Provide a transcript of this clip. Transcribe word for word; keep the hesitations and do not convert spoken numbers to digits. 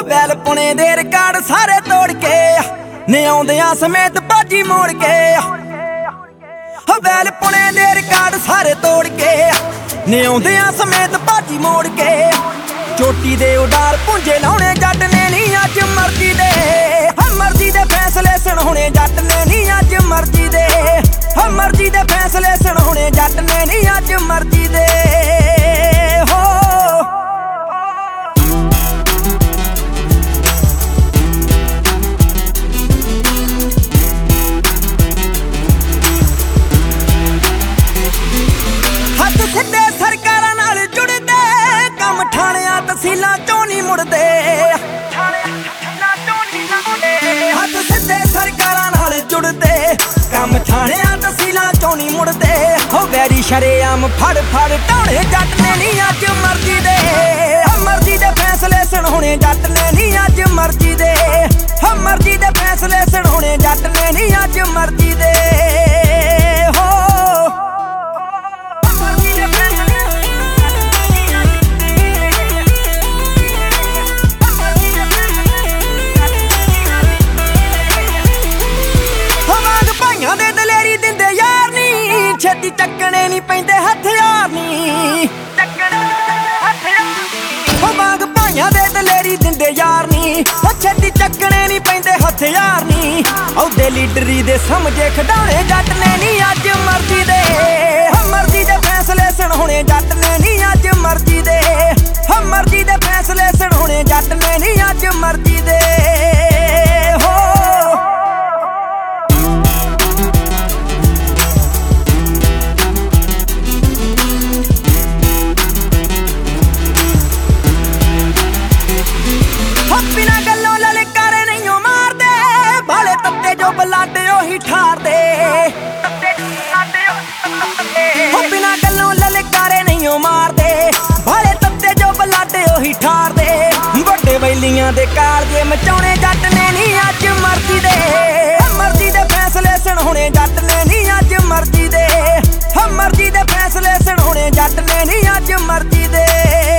बैल पुणे दे रिकार्ड सारे तोड़ के ने आउंदियां समेत बाजी मोड़ के बैल पुणे दे रिकार्ड सारे तोड़ के ने आउंदियां समेत बाजी मोड़ के चोटी दे उडार पुंजे लाउणे जट ने नी अज मर्जी दे मर्जी दे फैसले सुनाउणे जट ने नी अज मर्जी दे मर्जी दे फैसले सुनाउणे जट ने नी अज मर्जी दे हो हथ सिद्धे सरकारां नाल जुड़दे कम ठाणियां तहसीलां चों नहीं मुड़दे हथ सिद्धे सरकारां नाल जुड़दे कम ठाणियां तहसीलां चों नहीं मुड़दे हो वैरी शरेआम फड़ फड़ ढाणे जट ने नी अज मर्जी दे मर्जी दे फैसले सुनाउणे जट ने नी अज मर्जी दे मर्जी दे फैसले सुनाउणे जट ने नी अज मर्जी दे हो छेती चक्कने नहीं पैंदे हथियार नी बाग भाइयां दे दलेरी दिंदे यार नी छेती चक्कने नहीं पैंदे हथियार नी औदे लीडरी दे समझे खडाणे जट ने नी अज मर्जी दे मर्जी दे फैसले सुनाउणे जट ने नी अज मर्जी दे मर्जी दे फैसले सुनाउणे जट ने नी अज मर्जी दे हो बिना गल्लों ललकारे नहीं मारदे भाले तत्ते जो बलाडे ओही ठारदे बिना गल्लों ललकारे नहीं मारदे भाले तत्ते जो बलाडे ओही ठारदे बड़े वैलियां दे कालजे मचाउणे जट ने नी अज मर्जी दे मर्जी दे फैसले सुनाउणे जट ने नी अज मर्जी दे मर्जी दे फैसले सुनाउणे जट ने नी अज मर्जी दे